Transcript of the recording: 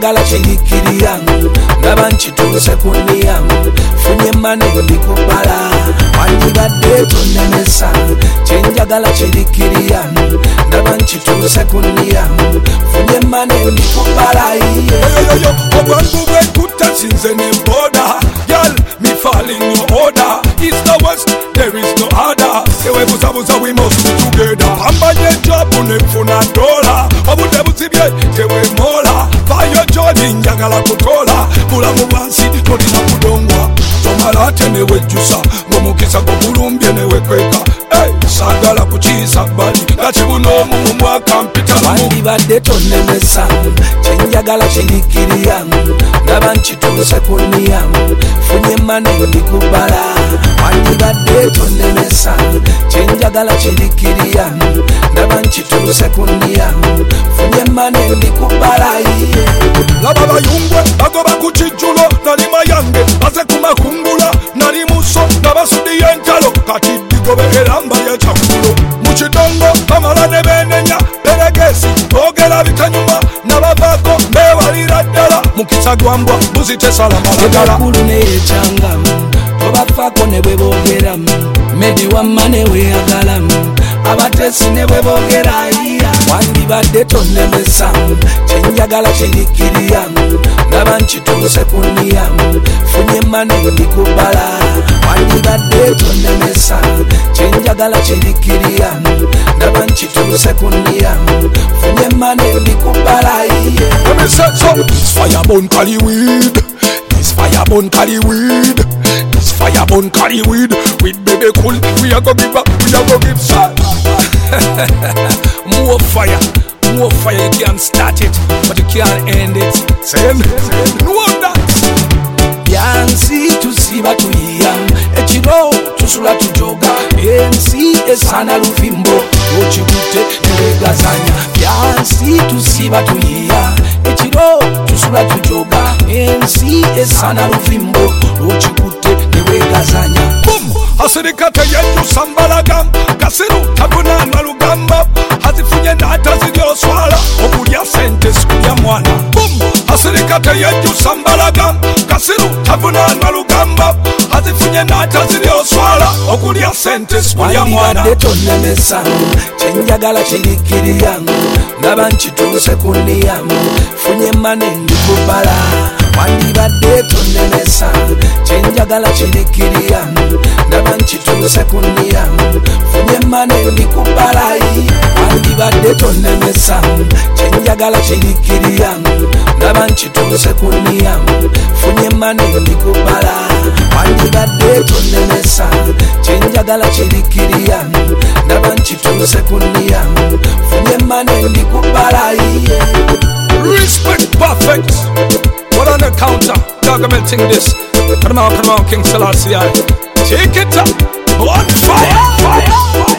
kyenjagala kirikiriya ndaba nkituuse ku nniya funye mane ndikubala wandibadde tonnemesa kyenjagala kirikiriya ndaba nkituuse ku nniya funye mane ndikubala obwangu bwekutta sinze nemboda Girl, me fall in your order East or west, there is no other tewebuzabuza we must be together ambanye jobu nefuna dola obudde busibye tewemola vayo jodi njagala kutola bulamu bwansi tolina kudongwa tomala ate newejjusa ng'omukisa gwogulumbye newekweka sagala kukiisa bbali nga kibuno omumu mwaka mpitalamu wandibadde tonnemesa kyenjagala kirikiriya ndaba nkituuse ku nniya funye mane ndikubala wandibadde tonnemesa kyenjagala kirikiriya ndaba nkituuse ku nniya funye mane ndikubala laba bayungwe bagoba ku kijjulo nali mayange baze ku makungula nali muso nga basudiye entalo kati digobe era mbalya kyakulo mu kidongo bamala ne beenenya peregesi boogera bitanyuma nabavaako beewalira ddala mukisa gwambwa buzitesala malagala ekulu neyecangamu tobafaako ne bwe boogeramu medi wamma ne weeyagalamu abatesi ne bwe boogera wandibadde tonnemesa kyenjagala kirikiriya ndaba nkituuse ku nniya funye mane ndikubala wandibadde tonnemesa kyenjagala kirikiriya ndaba nkituuse ku nniya funye mane ndikubala This fire burn carry weed. This fire burn carry weed. This fire burn carry weed. With baby cool, we a go give up, we a go give shot. More fire, you can't start it, but you can't end it. Say no that. Yansi tusiba tuyiya ekiro tusula tujoga ensi esana lufimbo okikutte newegazanya yansi tusiba tuyiya ekiro tusula tujoga ensi esana lufimbo okikutte newegazanya asirikate yejjusa mbalaga kasiru takunana lugamba azifunye n'ata ziryoswala okulya sente sikulya mwana asirikate yejjusa mbalaga kasiru takunana lugamba azifunye n'ata ziryoswala okulya sente sikulya mwana wandibadde tonnemesa kyenjagala kirikiriya ndaba nkituuse ku nniya funye mane ndikubala wandibadde tonnemesa kyenjagala kirikiriya ndaba nkituuse ku nniya funye mane ndikubala wandibadde tonnemesa kyenjagala kirikiriya ndaba nkituuse ku nniya funye mane ndikubala wandibadde tonnemesa kyenjagala kirikiriya ndaba nkituuse ku nniya funye mane ndikubala Respect perfect. What on the counter? Documenting this. Come on, King Selassie. Take it up. On fire.